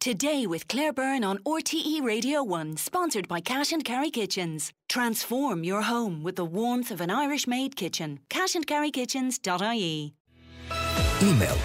Today with Claire Byrne on RTE Radio 1, sponsored by Cash and Carry Kitchens. Transform your home with the warmth of an Irish-made kitchen. cashandcarrykitchens.ie. Email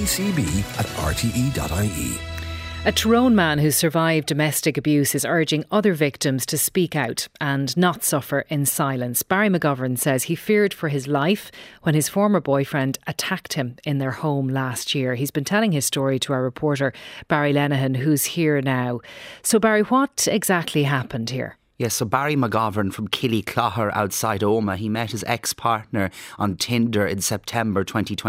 todaycb@rte.ie. A Tyrone man who survived domestic abuse is urging other victims to speak out and not suffer in silence. Barry McGovern says he feared for his life when his former boyfriend attacked him in their home last year. He's been telling his story to our reporter Barry Lenihan, who's here now. So Barry, what exactly happened here? Yes, so Barry McGovern from Killyclogher outside Omagh, he met his ex-partner on Tinder in September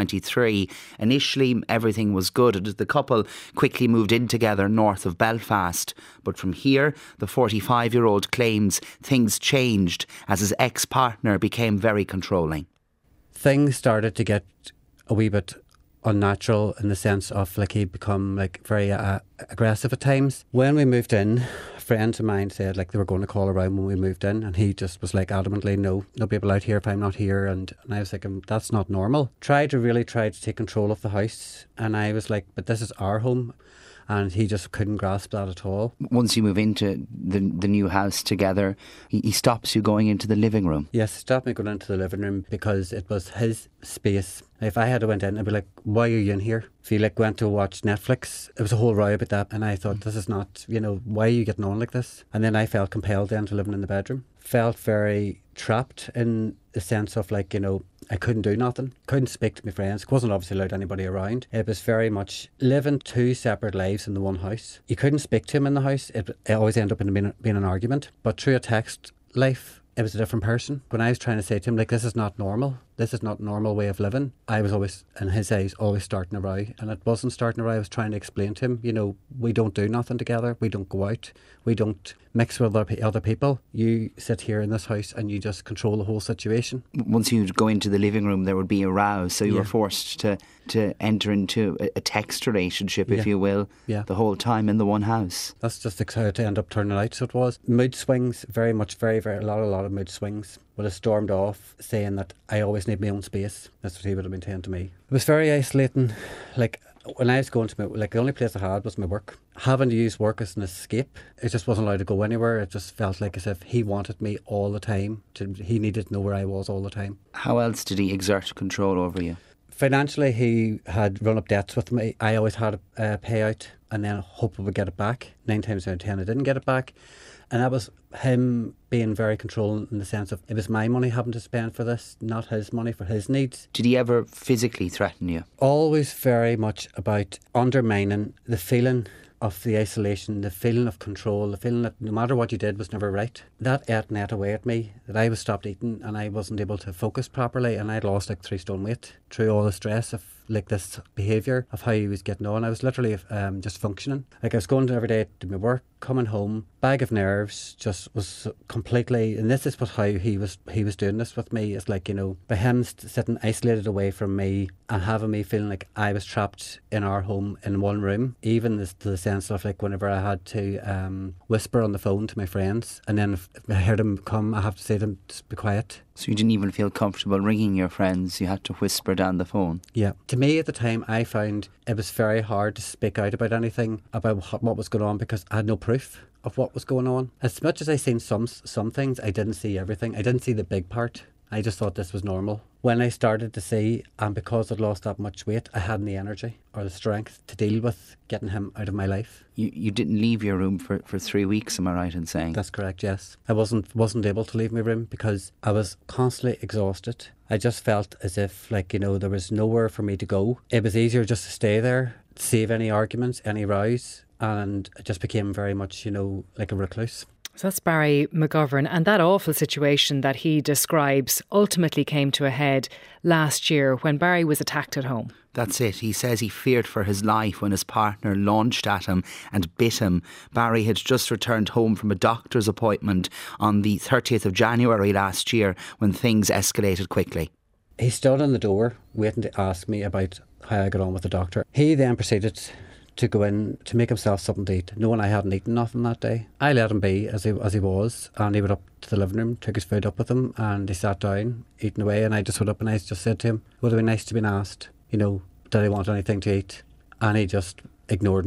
2023. Initially, everything was good. The couple quickly moved in together north of Belfast. But from here, the 45-year-old claims things changed as his ex-partner became very controlling. Things started to get a wee bit unnatural in the sense of he'd become very aggressive at times. When we moved in, friends of mine said they were going to call around when we moved in, and he just was adamantly no people out here if I'm not here, and I was thinking that's not normal. Tried to take control of the house, and I was but this is our home. And he just couldn't grasp that at all. Once you move into the new house together, he stops you going into the living room. Yes, he stopped me going into the living room because it was his space. If I had went in, I'd be why are you in here? If you went to watch Netflix, it was a whole row about that. And I thought, this is not, why are you getting on like this? And then I felt compelled then to living in the bedroom. Felt very trapped in the sense of I couldn't do nothing, couldn't speak to my friends, wasn't obviously allowed anybody around. It was very much living two separate lives in the one house. You couldn't speak to him in the house. It always ended up being an argument. But through a text life, it was a different person. When I was trying to say to him, this is not normal. This is not a normal way of living. I was always, in his eyes, always starting a row. And it wasn't starting a row. I was trying to explain to him, we don't do nothing together. We don't go out. We don't mix with other people. You sit here in this house and you just control the whole situation. Once you go into the living room, there would be a row. So you were forced to enter into a text relationship, if you will, the whole time in the one house. That's just how it ended up turning out. So it was mood swings, very much, a lot of mood swings. Would have stormed off saying that I always need my own space. That's what he would have been saying to me. It was very isolating. When I was going to the only place I had was my work. Having to use work as an escape, it just wasn't allowed to go anywhere. It just felt as if he wanted me all the time. He needed to know where I was all the time. How else did he exert control over you? Financially, he had run up debts with me. I always had a payout and then hope I would get it back. 9 times out of 10 I didn't get it back. And that was him being very controlling in the sense of it was my money having to spend for this, not his money for his needs. Did he ever physically threaten you? Always very much about undermining the feeling of the isolation, the feeling of control, the feeling that no matter what you did was never right. That ate away at me, that I was stopped eating and I wasn't able to focus properly, and I'd lost 3 stone weight through all the stress of this behaviour of how he was getting on. I was literally just functioning. I was going every day to my work, coming home, bag of nerves, just was completely, and this is how he was doing this with me. It's by him sitting isolated away from me and having me feeling like I was trapped in our home in one room, even to the sense of whenever I had to whisper on the phone to my friends, and then if I heard him come, I have to say to them, just be quiet. So you didn't even feel comfortable ringing your friends, you had to whisper down the phone? Yeah. To me at the time, I found it was very hard to speak out about anything, about what was going on, because I had no proof of what was going on. As much as I seen some things, I didn't see everything. I didn't see the big part. I just thought this was normal. When I started to see, and because I'd lost that much weight, I hadn't the energy or the strength to deal with getting him out of my life. You didn't leave your room for 3 weeks, am I right in saying? That's correct, yes. I wasn't able to leave my room because I was constantly exhausted. I just felt as if, there was nowhere for me to go. It was easier just to stay there, save any arguments, any rows, and it just became very much, like a recluse. So that's Barry McGovern, and that awful situation that he describes ultimately came to a head last year when Barry was attacked at home. That's it. He says he feared for his life when his partner launched at him and bit him. Barry had just returned home from a doctor's appointment on the 30th of January last year when things escalated quickly. He stood in the door waiting to ask me about how I got on with the doctor. He then proceeded to go in to make himself something to eat, knowing I hadn't eaten nothing that day. I let him be as he was, and he went up to the living room, took his food up with him, and he sat down eating away, and I just went up and I just said to him, would it be nice to be asked, did he want anything to eat? And he just ignored me.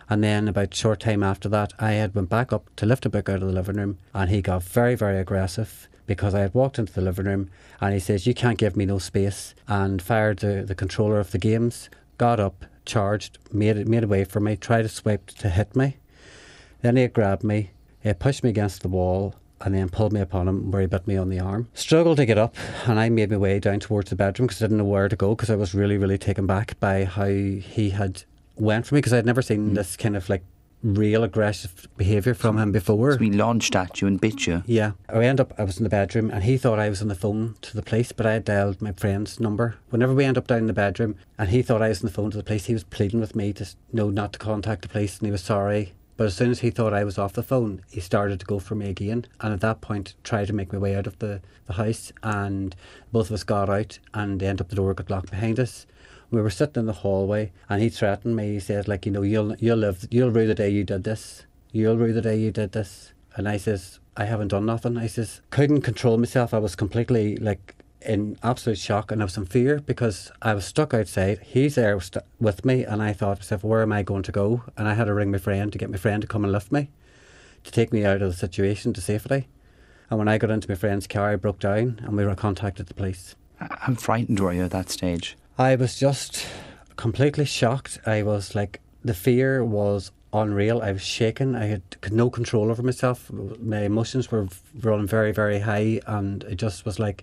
And then about a short time after that, I had went back up to lift a book out of the living room, and he got very, very aggressive because I had walked into the living room and he says, "You can't give me no space," and fired the controller of the games, got up, charged, made away from me, tried to swipe to hit me. Then he grabbed me, he pushed me against the wall, and then pulled me upon him where he bit me on the arm. Struggled to get up, and I made my way down towards the bedroom because I didn't know where to go, because I was really, really taken back by how he had went for me, because I'd never seen this kind of like real aggressive behaviour from him before. So he launched at you and bit you? Yeah. I was in the bedroom and he thought I was on the phone to the police, but I had dialed my friend's number. Whenever we end up down in the bedroom and he thought I was on the phone to the police, he was pleading with me to not to contact the police, and he was sorry. But as soon as he thought I was off the phone, he started to go for me again, and at that point tried to make my way out of the house, and both of us got out, and the end up the door got locked behind us. We were sitting in the hallway and he threatened me. He said, like, you'll rue the day you did this. You'll rue the day you did this. And I says, I haven't done nothing. I says, couldn't control myself. I was completely like in absolute shock, and I was in fear because I was stuck outside. He's there with me, and I thought to myself, where am I going to go? And I had to ring my friend to get my friend to come and lift me, to take me out of the situation to safety. And when I got into my friend's car, I broke down and we were contacted the police. How frightened were you at that stage? I was just completely shocked. I was like, the fear was unreal. I was shaking. I had no control over myself. My emotions were running very, very high, and it just was like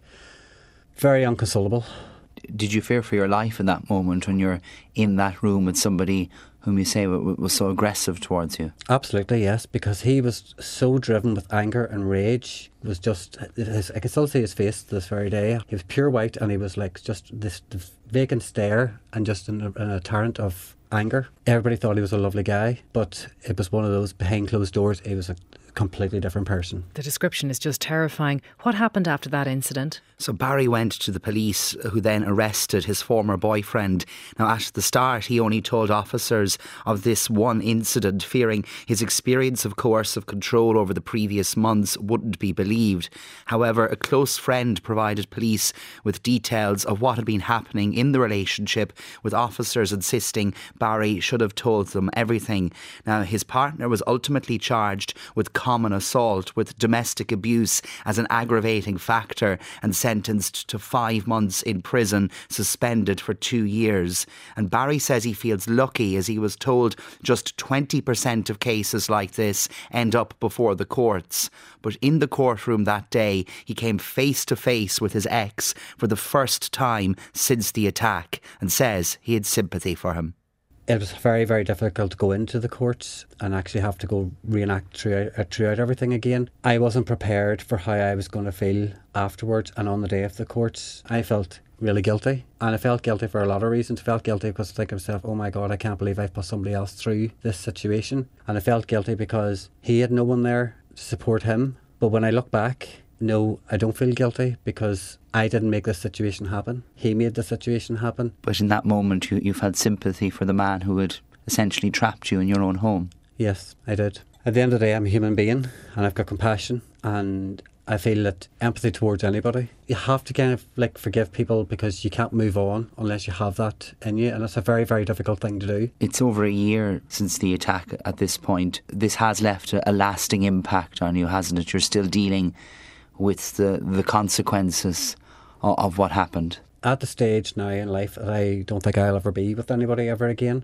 very inconsolable. Did you fear for your life in that moment when you're in that room with somebody whom you say was so aggressive towards you? Absolutely, yes, because he was so driven with anger and rage. It was just, I can still see his face to this very day. He was pure white, and he was like just this vacant stare and just in a torrent of anger. Everybody thought he was a lovely guy, but it was one of those behind closed doors. He was a completely different person. The description is just terrifying. What happened after that incident? So Barry went to the police, who then arrested his former boyfriend. Now, at the start, he only told officers of this one incident, fearing his experience of coercive control over the previous months wouldn't be believed. However, a close friend provided police with details of what had been happening in the relationship, with officers insisting Barry should have told them everything. Now, his partner was ultimately charged with common assault, with domestic abuse as an aggravating factor, and sentenced to 5 months in prison, suspended for 2 years. And Barry says he feels lucky, as he was told just 20% of cases like this end up before the courts. But in the courtroom that day, he came face to face with his ex for the first time since the attack, and says he had sympathy for him. It was very, very difficult to go into the courts and actually have to go reenact throughout everything again. I wasn't prepared for how I was going to feel afterwards, and on the day of the courts I felt really guilty, and I felt guilty for a lot of reasons. I felt guilty because I think to myself, oh my God, I can't believe I've put somebody else through this situation. And I felt guilty because he had no one there to support him. But when I look back, no, I don't feel guilty, because I didn't make this situation happen. He made the situation happen. But in that moment you felt sympathy for the man who had essentially trapped you in your own home. Yes, I did. At the end of the day, I'm a human being, and I've got compassion, and I feel that empathy towards anybody. You have to kind of like forgive people, because you can't move on unless you have that in you, and it's a very, very difficult thing to do. It's over a year since the attack at this point. This has left a lasting impact on you, hasn't it? You're still dealing with the consequences of what happened. At the stage now in life that I don't think I'll ever be with anybody ever again.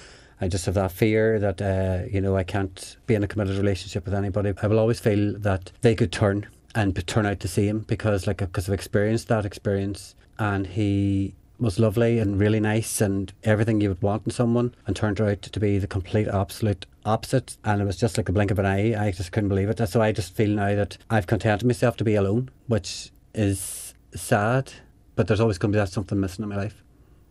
I just have that fear that I can't be in a committed relationship with anybody. I will always feel that they could turn out the same, because I've experienced that experience, and he was lovely and really nice and everything you would want in someone, and turned out to be the complete absolute opposite, and it was just like the blink of an eye. I just couldn't believe it. So I just feel now that I've contented myself to be alone, which is sad, but there's always going to be something missing in my life.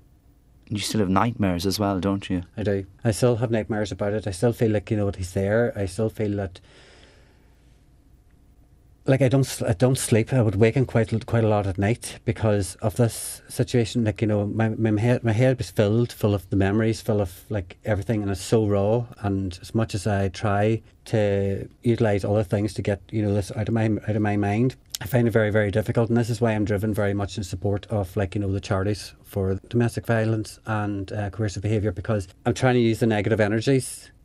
You still have nightmares as well, don't you? I do. I still have nightmares about it. I still feel like, he's there. I still feel that, like, I don't sleep. I would wake in quite a lot at night because of this situation. Like, my head was full of the memories, full of like everything, and it's so raw. And as much as I try to utilise other things to get this out of my mind, I find it very, very difficult. And this is why I'm driven very much in support of the charities for domestic violence and coercive behaviour, because I'm trying to use the negative energies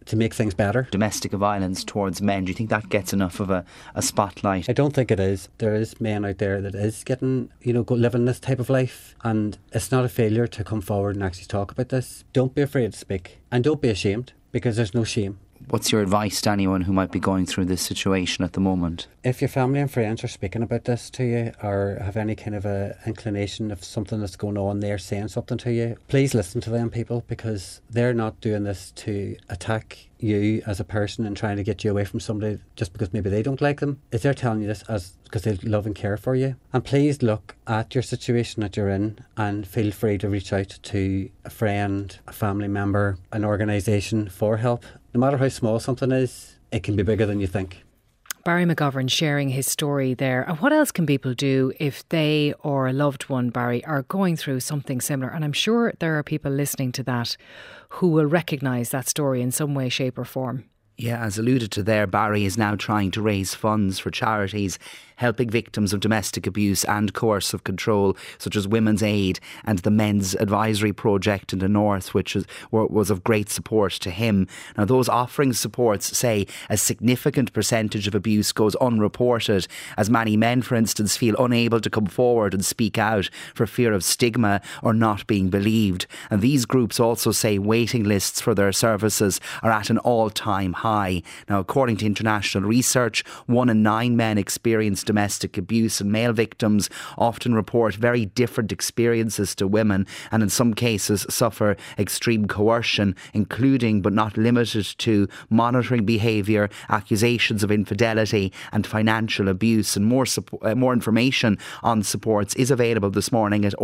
to make things better. Domestic violence towards men, do you think that gets enough of a spotlight? I don't think it is. There is men out there that is getting, living this type of life, and it's not a failure to come forward and actually talk about this. Don't be afraid to speak, and don't be ashamed, because there's no shame. What's your advice to anyone who might be going through this situation at the moment? If your family and friends are speaking about this to you, or have any kind of a inclination of something that's going on, they're saying something to you, please listen to them, people, because they're not doing this to attack you as a person and trying to get you away from somebody just because maybe they don't like them. They're telling you this because they love and care for you. And please look at your situation that you're in and feel free to reach out to a friend, a family member, an organisation for help. No matter how small something is, it can be bigger than you think. Barry McGovern sharing his story there. And what else can people do if they or a loved one, Barry, are going through something similar? And I'm sure there are people listening to that who will recognise that story in some way, shape or form. Yeah, as alluded to there, Barry is now trying to raise funds for charities helping victims of domestic abuse and coercive control, such as Women's Aid and the Men's Advisory Project in the North, which was of great support to him. Now, those offering supports say a significant percentage of abuse goes unreported, as many men, for instance, feel unable to come forward and speak out for fear of stigma or not being believed. And these groups also say waiting lists for their services are at an all-time high. Now, according to international research, 1 in 9 men experience domestic abuse, and male victims often report very different experiences to women, and in some cases suffer extreme coercion, including but not limited to monitoring behaviour, accusations of infidelity and financial abuse. And more information on supports is available this morning at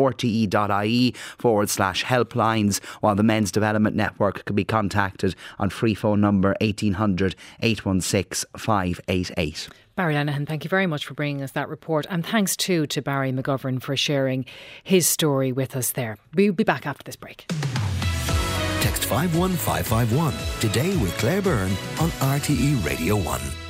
rte.ie/helplines, while the Men's Development Network can be contacted on free phone number 1800 816 588. Barry Lenihan, thank you very much for bringing us that report, and thanks too to Barry McGovern for sharing his story with us there. We'll be back after this break. Text 51551 today with Claire Byrne on RTE Radio 1.